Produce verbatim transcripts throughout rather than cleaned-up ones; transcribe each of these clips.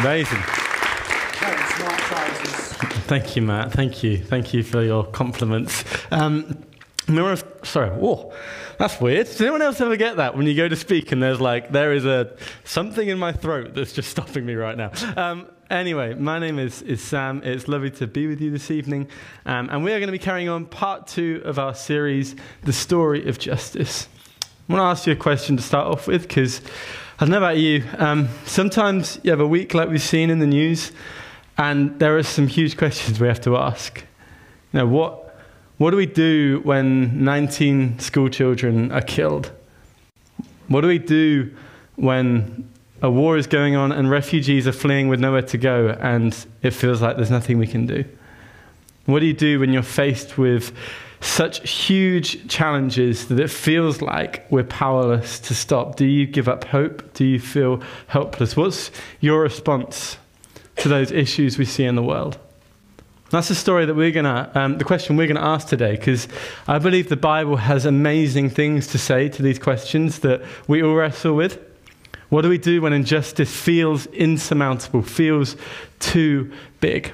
Amazing. Thanks, Mark Trousers. Thank you, Matt. Thank you. Thank you for your compliments. Um, sorry, whoa, that's weird. Does anyone else ever get that when you go to speak and there's like, there is a something in my throat that's just stopping me right now? Um, anyway, my name is, is Sam. It's lovely to be with you this evening. Um, and we are going to be carrying on part two of our series, The Story of Justice. I want to ask you a question to start off with, because I don't know about you. Um, sometimes you have a week like we've seen in the news, and there are some huge questions we have to ask. You know, what what do we do when nineteen school children are killed? What do we do when a war is going on and refugees are fleeing with nowhere to go and it feels like there's nothing we can do? What do you do when you're faced with such huge challenges that it feels like we're powerless to stop? Do you give up hope? Do you feel helpless? What's your response to those issues we see in the world? That's the story that we're gonna, um, the question we're gonna ask today, because I believe the Bible has amazing things to say to these questions that we all wrestle with. What do we do when injustice feels insurmountable, feels too big?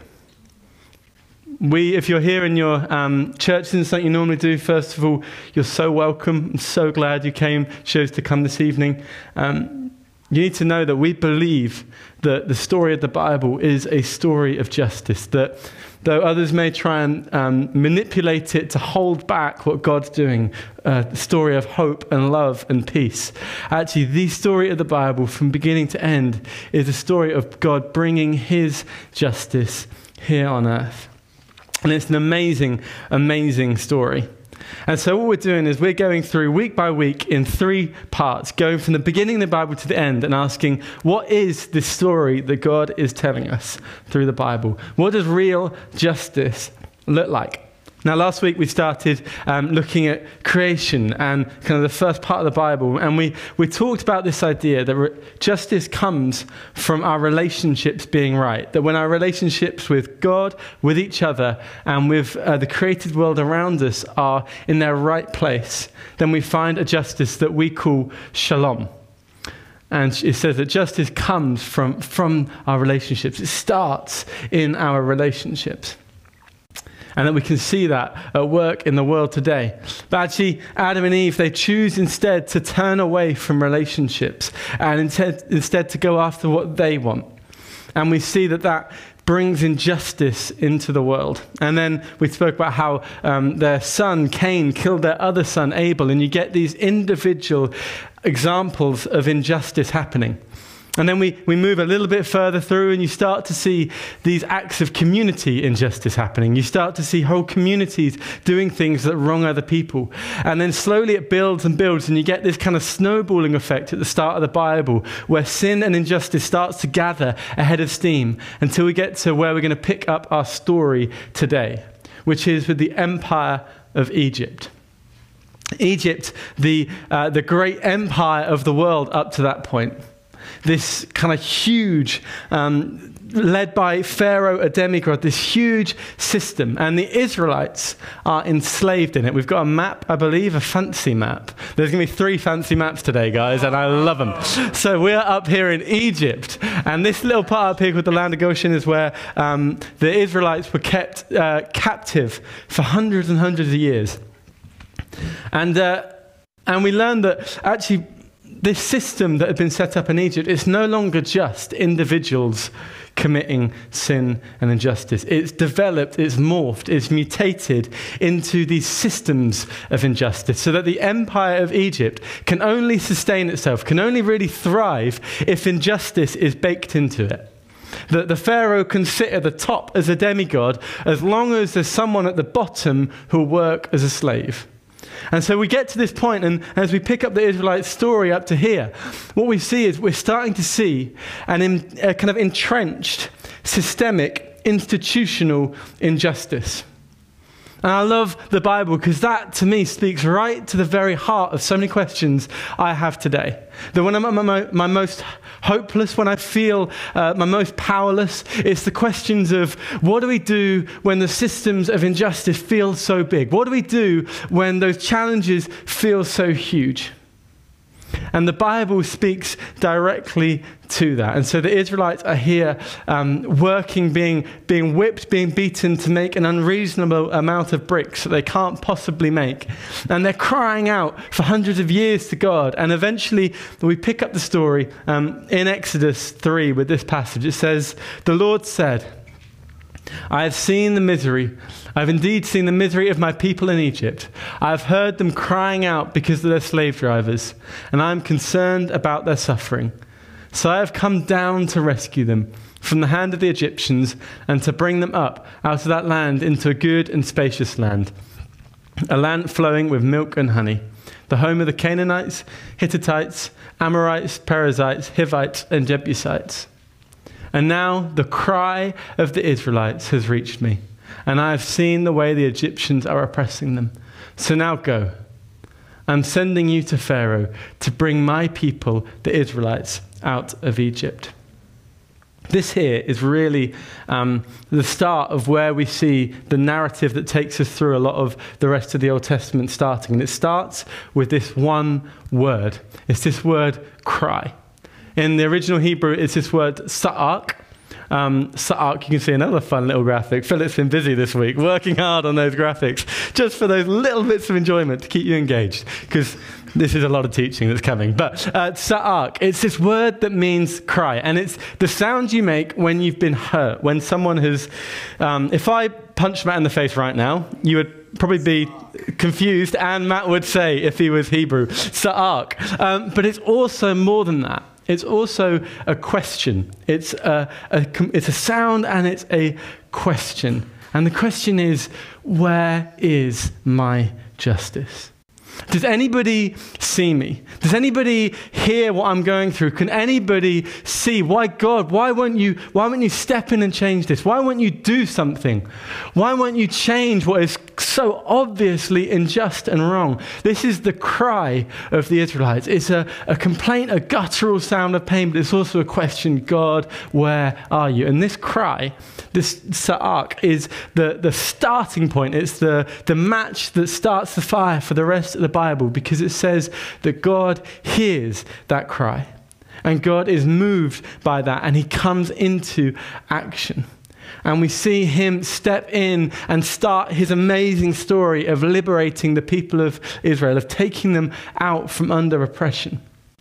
We, if you're here in your um, church, and something you normally do, first of all, you're so welcome. I'm so glad you came, chose to come this evening. Um, you need to know that we believe that the story of the Bible is a story of justice, that though others may try and um, manipulate it to hold back what God's doing, uh, the story of hope and love and peace. Actually, the story of the Bible from beginning to end is a story of God bringing his justice here on earth. And it's an amazing, amazing story. And so what we're doing is we're going through week by week in three parts, going from the beginning of the Bible to the end and asking, what is this story that God is telling us through the Bible? What does real justice look like? Now, last week we started um, looking at creation and kind of the first part of the Bible, and we, we talked about this idea that re- justice comes from our relationships being right, that when our relationships with God, with each other, and with uh, the created world around us are in their right place, then we find a justice that we call shalom. And it says that justice comes from, from our relationships. It starts in our relationships. And that we can see that at work in the world today. But actually, Adam and Eve, they choose instead to turn away from relationships and instead, instead to go after what they want. And we see that that brings injustice into the world. And then we spoke about how um, their son, Cain, killed their other son, Abel. And you get these individual examples of injustice happening. And then we, we move a little bit further through and you start to see these acts of community injustice happening. You start to see whole communities doing things that wrong other people. And then slowly it builds and builds and you get this kind of snowballing effect at the start of the Bible where sin and injustice starts to gather ahead of steam until we get to where we're going to pick up our story today, which is with the Empire of Egypt. Egypt, the, uh, the great empire of the world up to that point. This kind of huge, um, led by Pharaoh, a demigod, this huge system. And the Israelites are enslaved in it. We've got a map, I believe, a fancy map. There's going to be three fancy maps today, guys, and I love them. So we're up here in Egypt. And this little part up here called the land of Goshen is where um, the Israelites were kept uh, captive for hundreds and hundreds of years. And, uh, and we learned that actually this system that had been set up in Egypt is no longer just individuals committing sin and injustice. It's developed, it's morphed, it's mutated into these systems of injustice so that the empire of Egypt can only sustain itself, can only really thrive if injustice is baked into it. That the Pharaoh can sit at the top as a demigod as long as there's someone at the bottom who'll work as a slave. And so we get to this point, and as we pick up the Israelite story up to here, what we see is we're starting to see an in, a kind of entrenched, systemic, institutional injustice. And I love the Bible because that, to me, speaks right to the very heart of so many questions I have today. That when I'm at my, my most hopeless, when I feel uh, my most powerless, it's the questions of what do we do when the systems of injustice feel so big? What do we do when those challenges feel so huge? And the Bible speaks directly to that. And so the Israelites are here um, working, being, being whipped, being beaten to make an unreasonable amount of bricks that they can't possibly make. And they're crying out for hundreds of years to God. And eventually we pick up the story um, in Exodus three with this passage. It says, "The Lord said, I have seen the misery. I have indeed seen the misery of my people in Egypt. I have heard them crying out because of their slave drivers, and I am concerned about their suffering. So I have come down to rescue them from the hand of the Egyptians and to bring them up out of that land into a good and spacious land, a land flowing with milk and honey, the home of the Canaanites, Hittites, Amorites, Perizzites, Hivites, and Jebusites. And now the cry of the Israelites has reached me, and I have seen the way the Egyptians are oppressing them. So now go. I'm sending you to Pharaoh to bring my people, the Israelites, out of Egypt." This here is really um, the start of where we see the narrative that takes us through a lot of the rest of the Old Testament starting. And it starts with this one word. It's this word, cry. In the original Hebrew, it's this word, sa'ak. Um, sa'ak, you can see another fun little graphic. Philip's been busy this week, working hard on those graphics, just for those little bits of enjoyment to keep you engaged, because this is a lot of teaching that's coming. But uh, sa'ak, it's this word that means cry, and it's the sound you make when you've been hurt, when someone has... Um, if I punched Matt in the face right now, you would probably be confused, and Matt would say, if he was Hebrew, sa'ak. Um, but it's also more than that. It's also a question. It's a, a, it's a sound and it's a question. And the question is, where is my justice? Does anybody see me? Does anybody hear what I'm going through? Can anybody see why, God, why won't you, why won't you step in and change this? Why won't you do something? Why won't you change what is so obviously unjust and wrong? This is the cry of the Israelites. It's a, a complaint, a guttural sound of pain, but it's also a question, God, where are you? And this cry, this sa'ak, is the, the starting point. It's the, the match that starts the fire for the rest of the Bible, because it says that God hears that cry and God is moved by that and he comes into action. And we see him step in and start his amazing story of liberating the people of Israel, of taking them out from under oppression.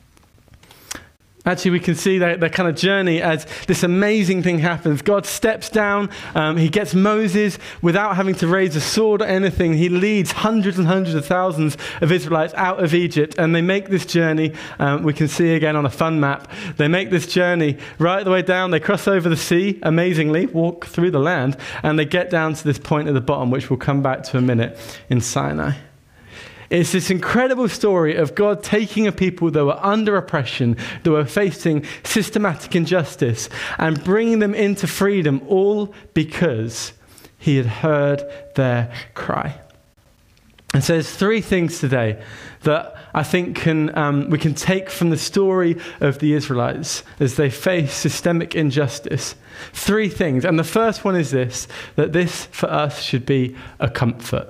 Actually, we can see that, that kind of journey as this amazing thing happens. God steps down. Um, he gets Moses without having to raise a sword or anything. He leads hundreds and hundreds of thousands of Israelites out of Egypt. And they make this journey. Um, we can see again on a fun map. They make this journey right the way down. They cross over the sea, amazingly, walk through the land. And they get down to this point at the bottom, which we'll come back to in a minute, in Sinai. It's this incredible story of God taking a people that were under oppression, that were facing systematic injustice, and bringing them into freedom, all because he had heard their cry. And so there's three things today that I think can um, we can take from the story of the Israelites as they face systemic injustice. Three things. And the first one is this, that this for us should be a comfort.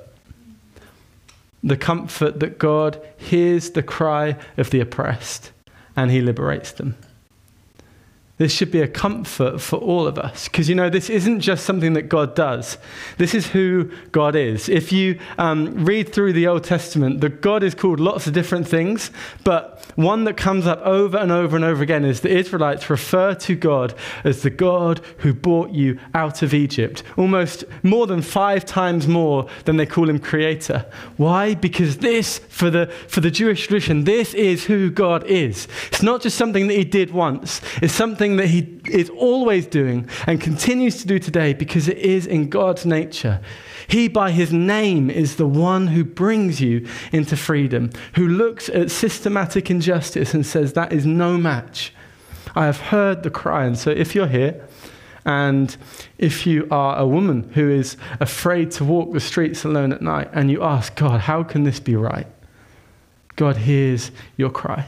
The comfort that God hears the cry of the oppressed and he liberates them. This should be a comfort for all of us. Because, you know, this isn't just something that God does. This is who God is. If you um, read through the Old Testament, the God is called lots of different things. But one that comes up over and over and over again is the Israelites refer to God as the God who brought you out of Egypt. Almost more than five times more than they call him creator. Why? Because this, for the, for the Jewish tradition, this is who God is. It's not just something that he did once. It's something that he is always doing and continues to do today, because it is in God's nature. He, by his name, is the one who brings you into freedom, who looks at systematic injustice and says, that is no match. I have heard the cry. And so if you're here, and if you are a woman who is afraid to walk the streets alone at night, and you ask, God, how can this be right? God hears your cry.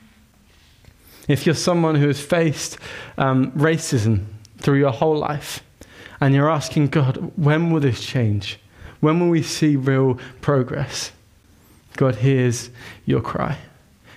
If you're someone who has faced um, racism through your whole life, and you're asking God, when will this change? When will we see real progress? God hears your cry.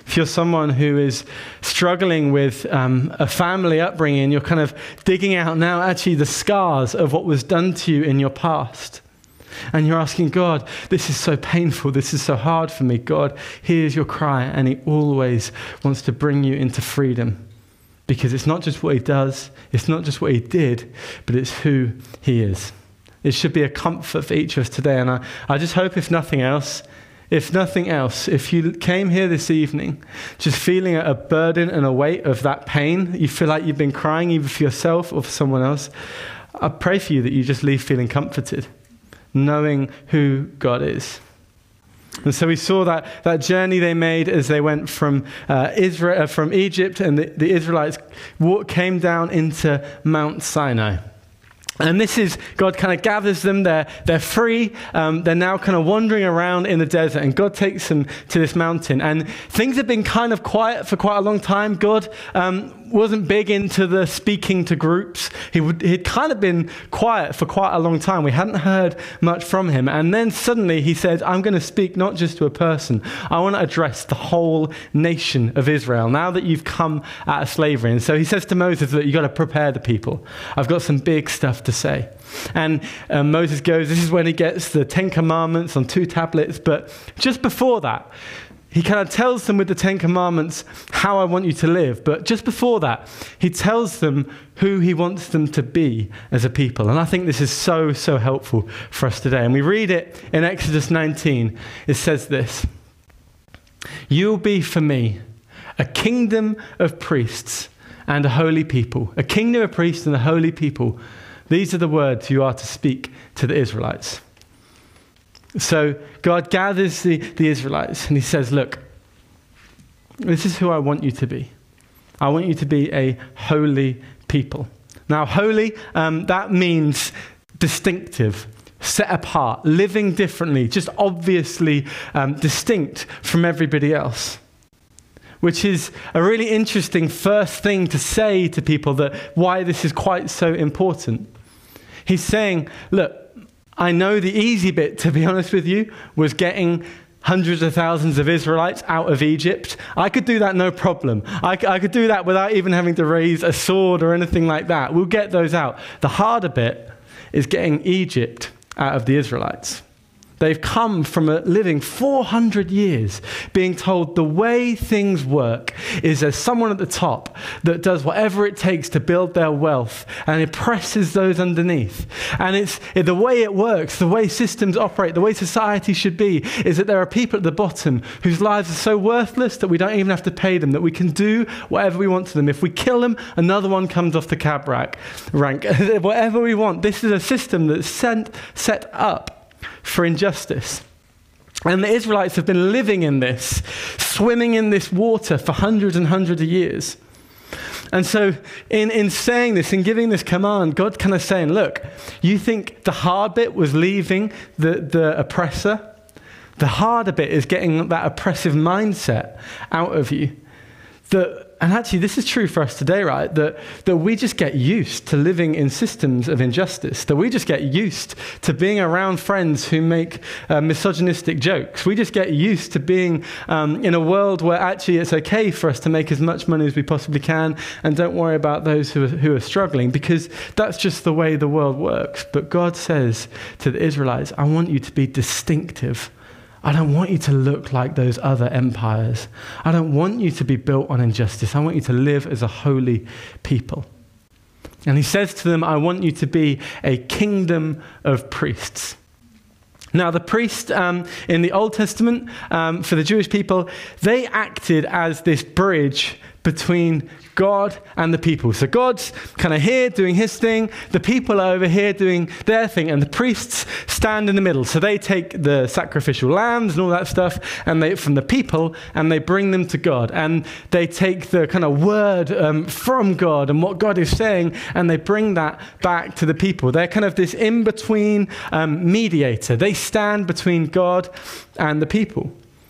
If you're someone who is struggling with um, a family upbringing, you're kind of digging out now actually the scars of what was done to you in your past. And you're asking God, this is so painful, this is so hard for me. God hears your cry, and he always wants to bring you into freedom. Because it's not just what he does, it's not just what he did, but it's who he is. It should be a comfort for each of us today. And I, I just hope, if nothing else, if nothing else, if you came here this evening just feeling a burden and a weight of that pain, you feel like you've been crying either for yourself or for someone else, I pray for you that you just leave feeling comforted, knowing who God is. And so we saw that, that journey they made as they went from uh, Israel, uh, from Egypt, and the, the Israelites walk, came down into Mount Sinai. And this is, God kind of gathers them, they're, they're free, um, they're now kind of wandering around in the desert, and God takes them to this mountain. And things have been kind of quiet for quite a long time. God um, wasn't big into the speaking to groups. He would, he'd kind of been quiet for quite a long time. We hadn't heard much from him. And then suddenly he said, I'm going to speak not just to a person. I want to address the whole nation of Israel now that you've come out of slavery. And so he says to Moses that you've got to prepare the people. I've got some big stuff to say. And um, Moses goes, this is when he gets the Ten Commandments on two tablets. But just before that, he kind of tells them with the Ten Commandments how I want you to live. But just before that, he tells them who he wants them to be as a people. And I think this is so, so helpful for us today. And we read it in Exodus nineteen. It says this: "You'll be for me a kingdom of priests and a holy people." A kingdom of priests and a holy people. These are the words you are to speak to the Israelites. So God gathers the, the Israelites and he says, look, this is who I want you to be. I want you to be a holy people. Now, holy, um, that means distinctive, set apart, living differently, just obviously um, distinct from everybody else. Which is a really interesting first thing to say to people, that why this is quite so important. He's saying, look, I know the easy bit, to be honest with you, was getting hundreds of thousands of Israelites out of Egypt. I could do that no problem. I, I could do that without even having to raise a sword or anything like that. We'll get those out. The harder bit is getting Egypt out of the Israelites. They've come from a living four hundred years being told the way things work is there's someone at the top that does whatever it takes to build their wealth and oppresses those underneath. And it's the way it works, the way systems operate, the way society should be, is that there are people at the bottom whose lives are so worthless that we don't even have to pay them, that we can do whatever we want to them. If we kill them, another one comes off the cab rack, rank. Whatever we want. This is a system that's sent, set up for injustice. And the Israelites have been living in this, swimming in this water for hundreds and hundreds of years. And so in, in saying this, in giving this command, God kind of saying, look, you think the hard bit was leaving the, the oppressor? The harder bit is getting that oppressive mindset out of you. That, and actually, this is true for us today, right? That, that we just get used to living in systems of injustice. That we just get used to being around friends who make uh, misogynistic jokes. We just get used to being um, in a world where actually it's okay for us to make as much money as we possibly can and don't worry about those who are, who are struggling, because that's just the way the world works. But God says to the Israelites, I want you to be distinctive. I don't want you to look like those other empires. I don't want you to be built on injustice. I want you to live as a holy people. And he says to them, I want you to be a kingdom of priests. Now, the priest um, in the Old Testament, um, for the Jewish people, they acted as this bridge between God and the people. So God's kind of here doing his thing, the people are over here doing their thing, and the priests stand in the middle. So they take the sacrificial lambs and all that stuff and they from the people and they bring them to God. And they take the kind of word um, from God and what God is saying and they bring that back to the people. They're kind of this in-between um, mediator. They stand between God and the people.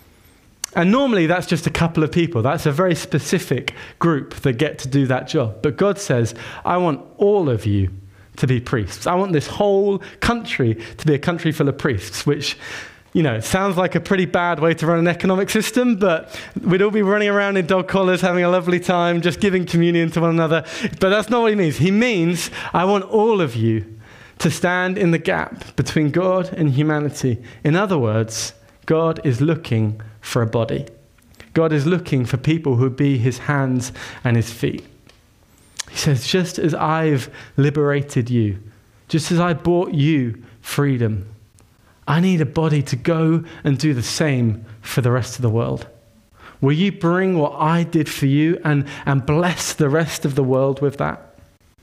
And normally that's just a couple of people. That's a very specific group that get to do that job. But God says, I want all of you to be priests. I want this whole country to be a country full of priests, which you know, it sounds like a pretty bad way to run an economic system, but we'd all be running around in dog collars, having a lovely time, just giving communion to one another. But that's not what he means. He means, I want all of you to stand in the gap between God and humanity. In other words, God is looking for a body. God is looking for people who would be his hands and his feet. He says, just as I've liberated you, just as I bought you freedom, I need a body to go and do the same for the rest of the world. Will you bring what I did for you and, and bless the rest of the world with that?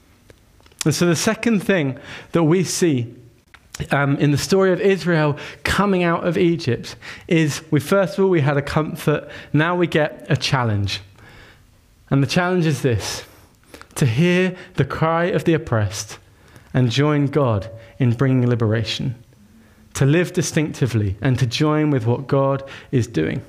And so the second thing that we see um, in the story of Israel coming out of Egypt is, we first of all, we had a comfort. Now we get a challenge. And the challenge is this: to hear the cry of the oppressed and join God in bringing liberation. To live distinctively and to join with what God is doing.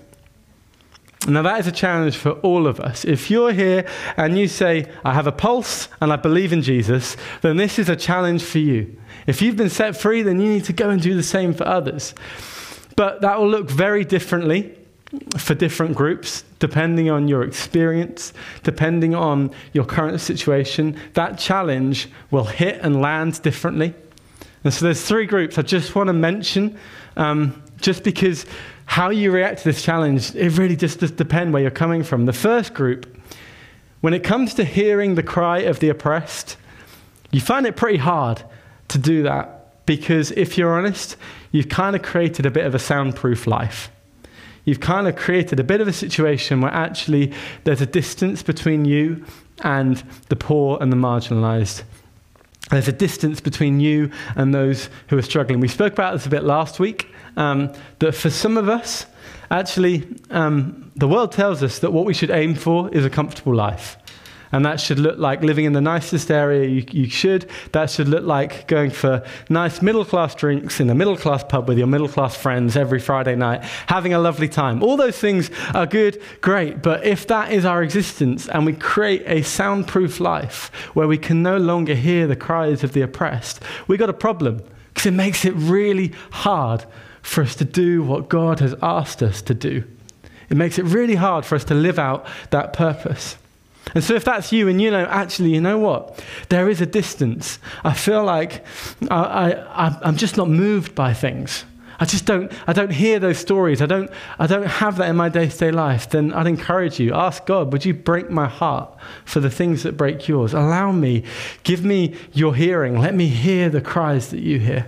Now that is a challenge for all of us. If you're here and you say, I have a pulse and I believe in Jesus, then this is a challenge for you. If you've been set free, then you need to go and do the same for others. But that will look very differently for different groups, depending on your experience, depending on your current situation. That challenge will hit and land differently. And so there's three groups I just want to mention, um, just because how you react to this challenge, it really just does depend where you're coming from. The first group, when it comes to hearing the cry of the oppressed, you find it pretty hard to do that, because if you're honest, you've kind of created a bit of a soundproof life. You've kind of created a bit of a situation where actually there's a distance between you and the poor and the marginalized. There's a distance between you and those who are struggling. We spoke about this a bit last week, um, that for some of us, actually, um, the world tells us that what we should aim for is a comfortable life. And that should look like living in the nicest area you, you should. That should look like going for nice middle-class drinks in a middle-class pub with your middle-class friends every Friday night, having a lovely time. All those things are good, great. But if that is our existence and we create a soundproof life where we can no longer hear the cries of the oppressed, we've got a problem, because it makes it really hard for us to do what God has asked us to do. It makes it really hard for us to live out that purpose. And so if that's you and you know, actually, you know what? There is a distance. I feel like I, I, I'm just not moved by things. I just don't, I don't hear those stories. I don't, I don't have that in my day-to-day life. Then I'd encourage you, ask God, would you break my heart for the things that break yours? Allow me, give me your hearing. Let me hear the cries that you hear.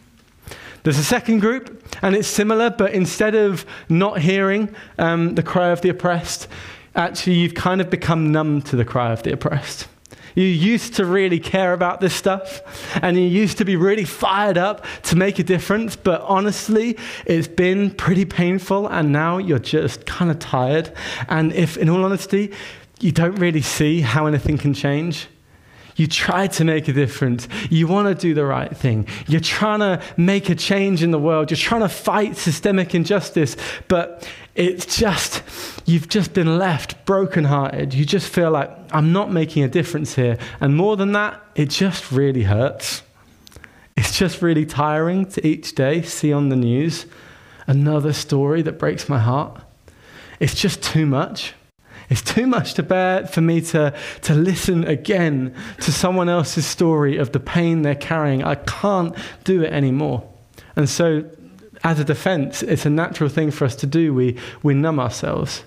There's a second group, and it's similar, but instead of not hearing um, the cry of the oppressed, actually, you've kind of become numb to the cry of the oppressed. You used to really care about this stuff, and you used to be really fired up to make a difference, but honestly, it's been pretty painful, and now you're just kind of tired. And if, in all honesty, you don't really see how anything can change, you try to make a difference. You want to do the right thing. You're trying to make a change in the world. You're trying to fight systemic injustice, but it's just, you've just been left brokenhearted. You just feel like, I'm not making a difference here. And more than that, it just really hurts. It's just really tiring to each day see on the news another story that breaks my heart. It's just too much. It's too much to bear for me to, to listen again to someone else's story of the pain they're carrying. I can't do it anymore. And so, as a defense, it's a natural thing for us to do. We, we numb ourselves.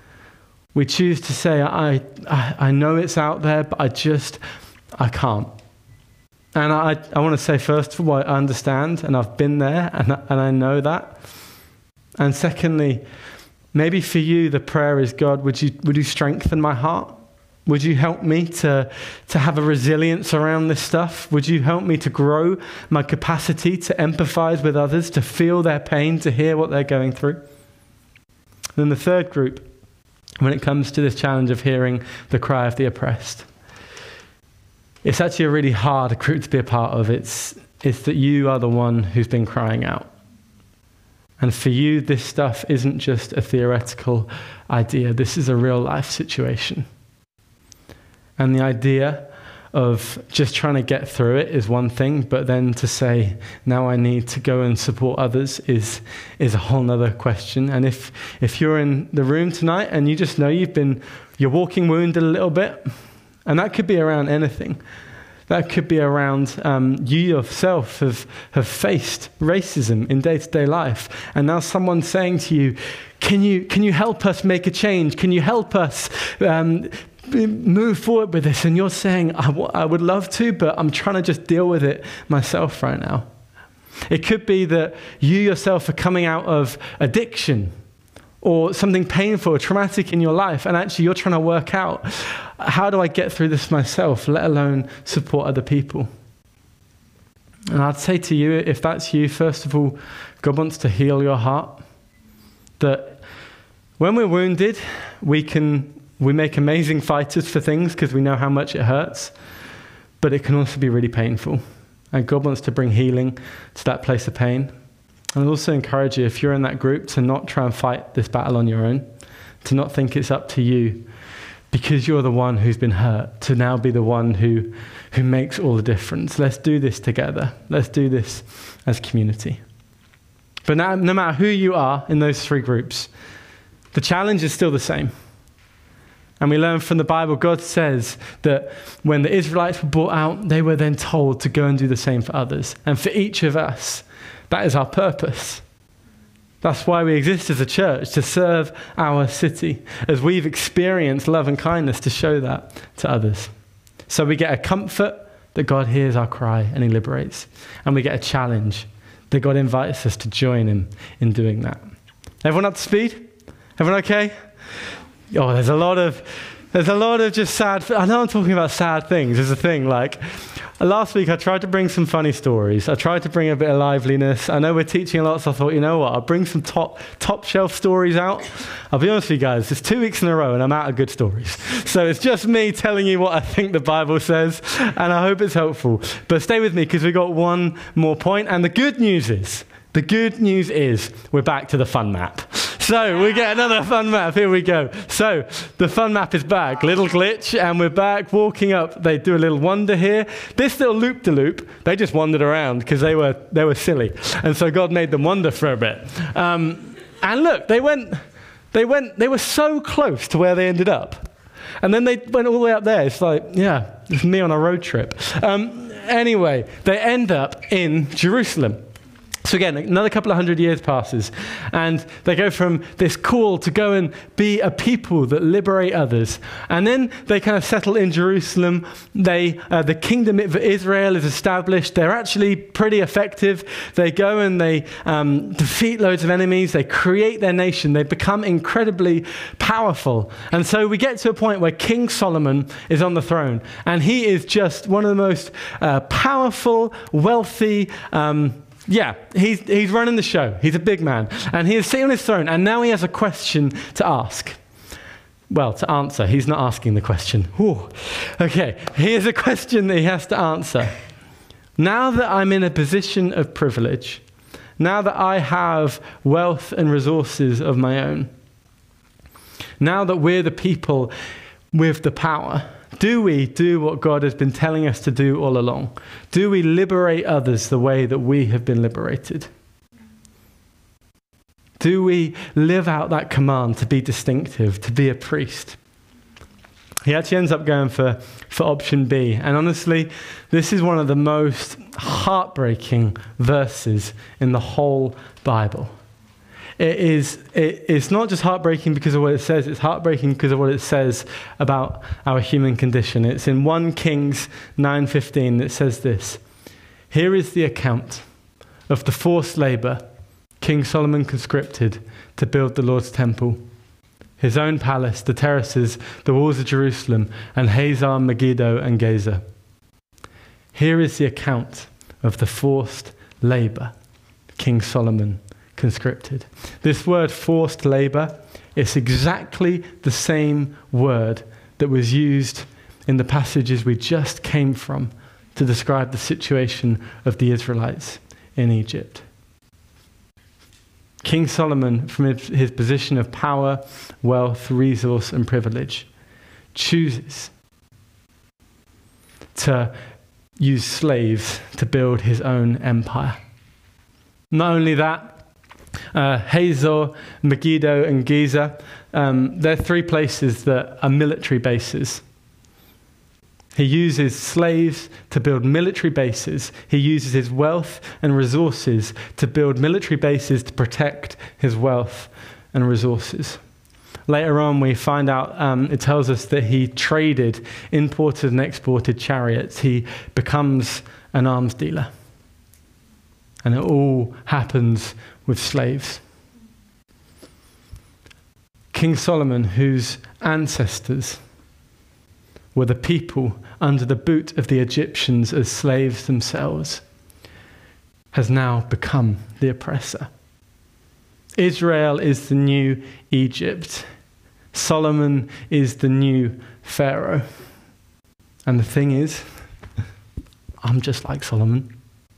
We choose to say, I, I, I know it's out there, but I just, I can't. And I, I want to say, first of all, I understand, and I've been there, and, and I know that. And secondly, maybe for you, the prayer is, God, would you, would you strengthen my heart? Would you help me to, to have a resilience around this stuff? Would you help me to grow my capacity to empathize with others, to feel their pain, to hear what they're going through? Then the third group, when it comes to this challenge of hearing the cry of the oppressed, it's actually a really hard group to be a part of. It's, it's that you are the one who's been crying out. And for you, this stuff isn't just a theoretical idea. This is a real life situation. And the idea of just trying to get through it is one thing, but then to say, now I need to go and support others is is a whole nother question. And if if you're in the room tonight and you just know you've been, you're walking wounded a little bit, and that could be around anything. That could be around um, you yourself have, have faced racism in day-to-day life. And now someone's saying to you, can you, can you help us make a change? Can you help us um, move forward with this? And you're saying, I, w- I would love to, but I'm trying to just deal with it myself right now. It could be that you yourself are coming out of addiction or something painful or traumatic in your life, and actually you're trying to work out, how do I get through this myself, let alone support other people? And I'd say to you, if that's you, first of all, God wants to heal your heart. That when we're wounded, we can we make amazing fighters for things because we know how much it hurts, but it can also be really painful. And God wants to bring healing to that place of pain. And I'll also encourage you, if you're in that group, to not try and fight this battle on your own, to not think it's up to you because you're the one who's been hurt, to now be the one who, who makes all the difference. Let's do this together. Let's do this as community. But now, no matter who you are in those three groups, the challenge is still the same. And we learn from the Bible, God says that when the Israelites were brought out, they were then told to go and do the same for others. And for each of us, that is our purpose. That's why we exist as a church, to serve our city, as we've experienced love and kindness to show that to others. So we get a comfort that God hears our cry and he liberates. And we get a challenge that God invites us to join him in doing that. Everyone up to speed? Everyone okay? Oh, there's a lot of, there's a lot of just sad, I know I'm talking about sad things. There's a thing like, last week I tried to bring some funny stories. I tried to bring a bit of liveliness. I know we're teaching a lot, so I thought, you know what, I'll bring some top top shelf stories out. I'll be honest with you guys, it's two weeks in a row and I'm out of good stories. So it's just me telling you what I think the Bible says, and I hope it's helpful. But stay with me because we've got one more point, and the good news is, the good news is we're back to the fun map. So we get another fun map. Here we go. So the fun map is back. Little glitch, and we're back walking up. They do a little wander here. This little loop-de-loop, they just wandered around because they were they were silly, and so God made them wander for a bit. Um, and look, they went, they went, they were so close to where they ended up, and then they went all the way up there. It's like, yeah, it's me on a road trip. Um, anyway, they end up in Jerusalem. So again, another couple of hundred years passes, and they go from this call to go and be a people that liberate others. And then they kind of settle in Jerusalem. They, uh, the kingdom of Israel is established. They're actually pretty effective. They go and they um, defeat loads of enemies. They create their nation. They become incredibly powerful. And so we get to a point where King Solomon is on the throne, and he is just one of the most uh, powerful, wealthy, um, Yeah, he's, he's running the show. He's a big man. And he is sitting on his throne, and now he has a question to ask. Well, to answer. He's not asking the question. Ooh. Okay, here's a question that he has to answer. Now that I'm in a position of privilege, now that I have wealth and resources of my own, now that we're the people with the power, do we do what God has been telling us to do all along? Do we liberate others the way that we have been liberated? Do we live out that command to be distinctive, to be a priest? He actually ends up going for, for option B. And honestly, this is one of the most heartbreaking verses in the whole Bible. It is, it, it's not just heartbreaking because of what it says, it's heartbreaking because of what it says about our human condition. It's in First Kings nine fifteen that says this. Here is the account of the forced labor King Solomon conscripted to build the Lord's temple, his own palace, the terraces, the walls of Jerusalem, and Hazar, Megiddo, and Gaza. Here is the account of the forced labor King Solomon conscripted. This word forced labor, it's exactly the same word that was used in the passages we just came from to describe the situation of the Israelites in Egypt. King Solomon, from his, his position of power, wealth, resource, and privilege, chooses to use slaves to build his own empire. Not only that, uh, Hazor, Megiddo, and Giza, um, they're three places that are military bases. He uses slaves to build military bases. He uses his wealth and resources to build military bases to protect his wealth and resources. Later on, we find out, um, it tells us that he traded imported and exported chariots. He becomes an arms dealer. And it all happens with slaves. King Solomon, whose ancestors were the people under the boot of the Egyptians as slaves themselves, has now become the oppressor. Israel is the new Egypt. Solomon is the new Pharaoh. And the thing is, I'm just like Solomon.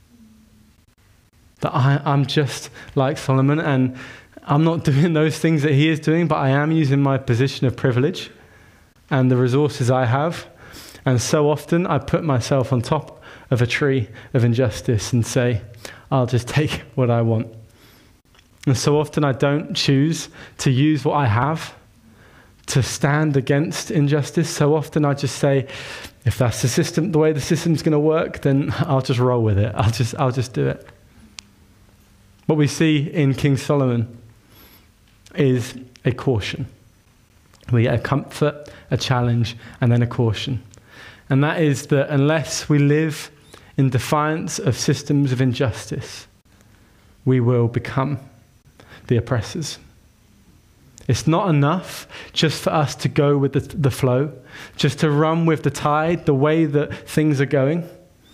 That I, I'm just like Solomon, and I'm not doing those things that he is doing, but I am using my position of privilege and the resources I have. And so often I put myself on top of a tree of injustice and say, I'll just take what I want. And so often I don't choose to use what I have to stand against injustice. So often I just say, if that's the system, the way the system's going to work, then I'll just roll with it. I'll just, I'll just do it. What we see in King Solomon is a caution. We get a comfort, a challenge, and then a caution. And that is that unless we live in defiance of systems of injustice, we will become the oppressors. It's not enough just for us to go with the, the flow, just to run with the tide, the way that things are going.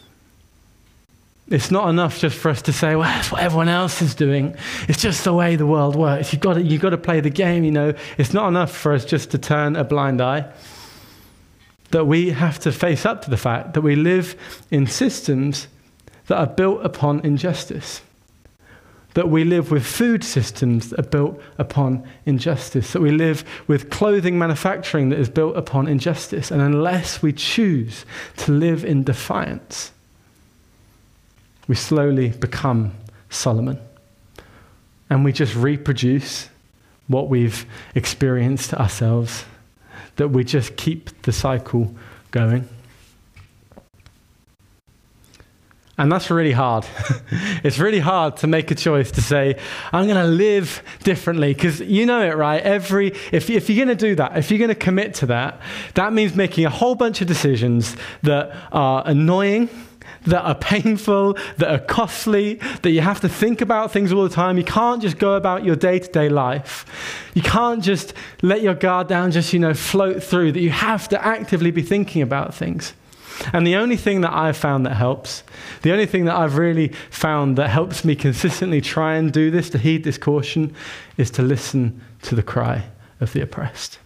It's not enough just for us to say, well, that's what everyone else is doing. It's just the way the world works. You've got to, you've got to play the game, you know. It's not enough for us just to turn a blind eye. That we have to face up to the fact that we live in systems that are built upon injustice. That we live with food systems that are built upon injustice. That we live with clothing manufacturing that is built upon injustice. And unless we choose to live in defiance, we slowly become Solomon. And we just reproduce what we've experienced ourselves. That we just keep the cycle going. And that's really hard. It's really hard to make a choice to say, I'm going to live differently. Because you know it, right? Every if, if you're going to do that, if you're going to commit to that, that means making a whole bunch of decisions that are annoying, that are painful, that are costly, that you have to think about things all the time. You can't just go about your day-to-day life. You can't just let your guard down, just, you know, float through, that you have to actively be thinking about things. And the only thing that I've found that helps, the only thing that I've really found that helps me consistently try and do this, to heed this caution, is to listen to the cry of the oppressed.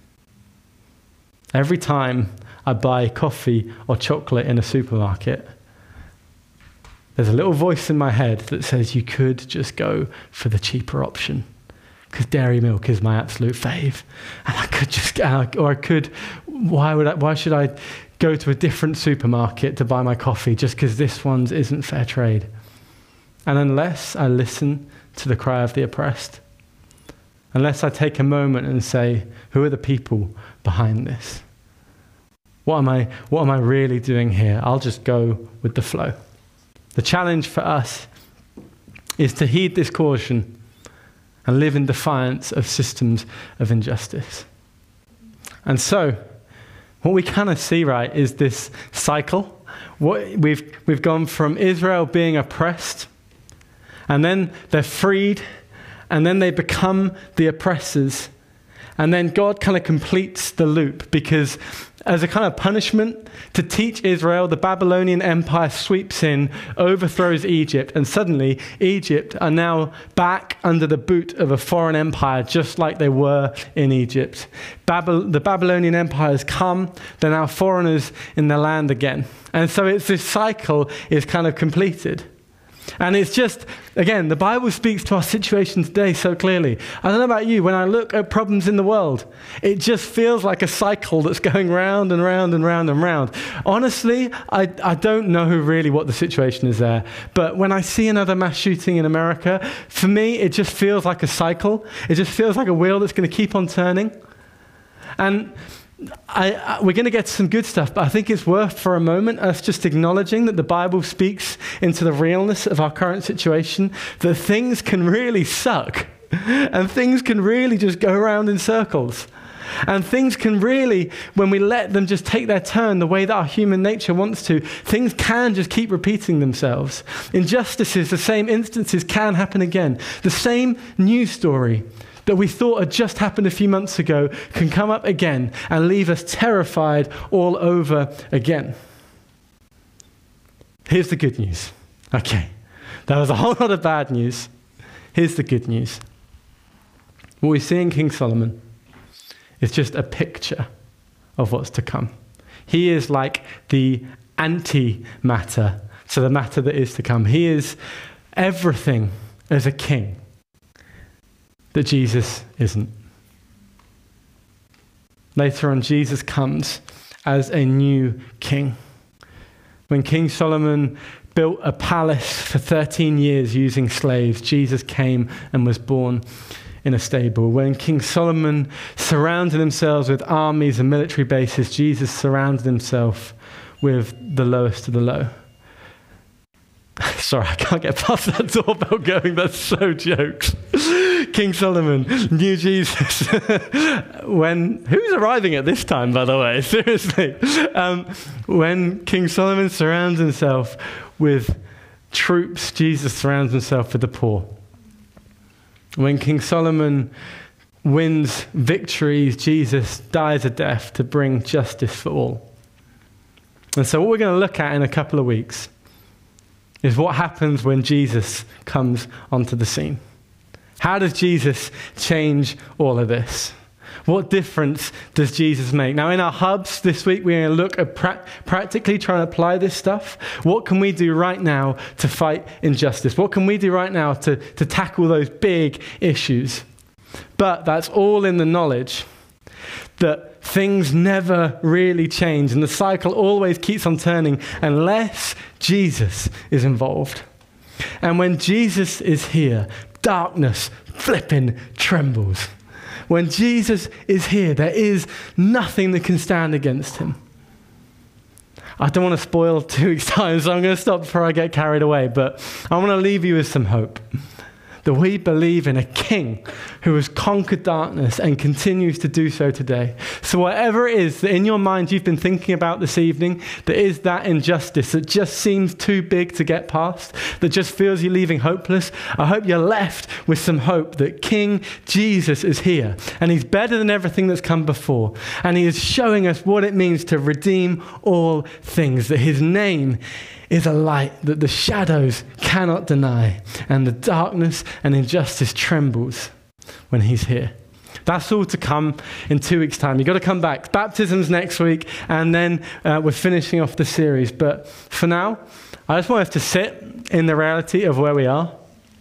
Every time I buy coffee or chocolate in a supermarket, there's a little voice in my head that says you could just go for the cheaper option because dairy milk is my absolute fave. And I could just, or I could, why would I, why should I go to a different supermarket to buy my coffee just because this one's isn't fair trade? And unless I listen to the cry of the oppressed, unless I take a moment and say, who are the people behind this? What am I, what am I really doing here? I'll just go with the flow. The challenge for us is to heed this caution and live in defiance of systems of injustice. And so, what we kind of see, right, is this cycle. What we've, we've gone from Israel being oppressed, and then they're freed, and then they become the oppressors. And then God kind of completes the loop, because as a kind of punishment to teach Israel, the Babylonian Empire sweeps in, overthrows Egypt, and suddenly Egypt are now back under the boot of a foreign empire, just like they were in Egypt. Babel, the Babylonian Empire has come, they're now foreigners in their land again. And so it's this cycle is kind of completed. And it's just, again, the Bible speaks to our situation today so clearly. I don't know about you, when I look at problems in the world, it just feels like a cycle that's going round and round and round and round. Honestly, I, I don't know really what the situation is there. But when I see another mass shooting in America, for me, it just feels like a cycle. It just feels like a wheel that's going to keep on turning. And I, I, we're going to get to some good stuff, but I think it's worth for a moment us just acknowledging that the Bible speaks into the realness of our current situation, that things can really suck, and things can really just go around in circles. And things can really, when we let them just take their turn the way that our human nature wants to, things can just keep repeating themselves. Injustices, the same instances can happen again. The same news story that we thought had just happened a few months ago can come up again and leave us terrified all over again. Here's the good news. Okay, that was a whole lot of bad news. Here's the good news. What we see in King Solomon is just a picture of what's to come. He is like the anti-matter to the matter that is to come. He is everything as a king that Jesus isn't. Later on, Jesus comes as a new king. When King Solomon built a palace for thirteen years using slaves, Jesus came and was born in a stable. When King Solomon surrounded himself with armies and military bases, Jesus surrounded himself with the lowest of the low. Sorry, I can't get past that doorbell going. That's so jokes. King Solomon knew Jesus. when who's arriving at this time, by the way? Seriously. Um, when King Solomon surrounds himself with troops, Jesus surrounds himself with the poor. When King Solomon wins victories, Jesus dies a death to bring justice for all. And so what we're going to look at in a couple of weeks is what happens when Jesus comes onto the scene. How does Jesus change all of this? What difference does Jesus make? Now, in our hubs this week, we're going to look at pra- practically trying to apply this stuff. What can we do right now to fight injustice? What can we do right now to, to tackle those big issues? But that's all in the knowledge that things never really change, and the cycle always keeps on turning unless Jesus is involved. And when Jesus is here, darkness flipping trembles. When Jesus is here, there is nothing that can stand against him. I don't want to spoil two weeks' time, so I'm going to stop before I get carried away, but I want to leave you with some hope. That we believe in a king who has conquered darkness and continues to do so today. So whatever it is that in your mind you've been thinking about this evening, that is that injustice that just seems too big to get past, that just feels you're leaving hopeless, I hope you're left with some hope that King Jesus is here. And he's better than everything that's come before. And he is showing us what it means to redeem all things, that his name is a light that the shadows cannot deny, and the darkness and injustice trembles when he's here. That's all to come in two weeks' time. You've got to come back. Baptism's next week, and then uh, we're finishing off the series. But for now, I just want us to sit in the reality of where we are.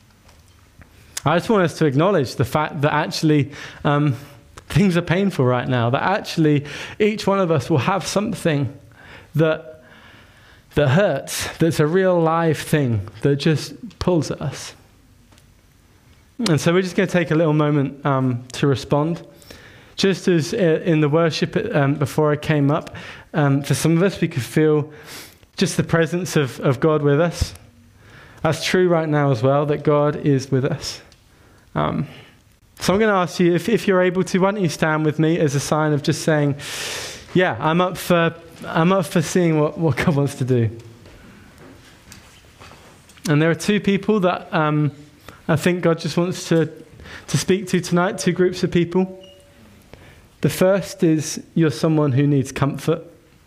I just want us to acknowledge the fact that actually um, things are painful right now, that actually each one of us will have something that that hurts, that's a real live thing that just pulls at us. And so we're just going to take a little moment um, to respond. Just as in the worship um, before I came up, um, for some of us, we could feel just the presence of, of God with us. That's true right now as well, that God is with us. Um, so I'm going to ask you, if, if you're able to, why don't you stand with me as a sign of just saying, yeah, I'm up for I'm up for seeing what, what God wants to do. And there are two people that um, I think God just wants to, to speak to tonight, two groups of people. The first is you're someone who needs comfort.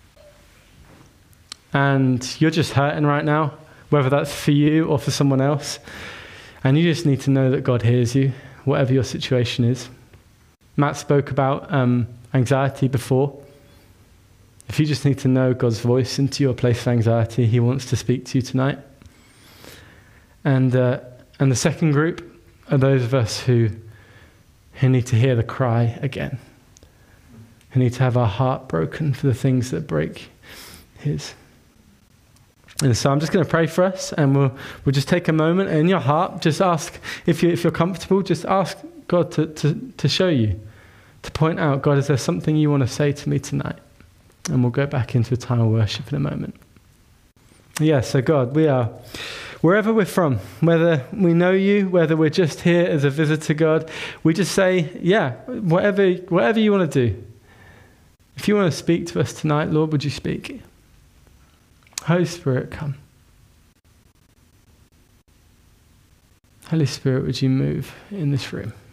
And you're just hurting right now, whether that's for you or for someone else. And you just need to know that God hears you, whatever your situation is. Matt spoke about um, anxiety before. If you just need to know God's voice into your place of anxiety, he wants to speak to you tonight. And uh, and the second group are those of us who who need to hear the cry again, who need to have our heart broken for the things that break his. And so I'm just going to pray for us, and we'll we'll just take a moment, and in your heart, just ask, if you if you're comfortable, just ask God to to to show you, to point out, God, is there something you want to say to me tonight? And we'll go back into a time of worship in a moment. Yeah, so God, we are, wherever we're from, whether we know you, whether we're just here as a visitor, God, we just say, yeah, whatever whatever you want to do. If you want to speak to us tonight, Lord, would you speak? Holy Spirit, come. Holy Spirit, would you move in this room?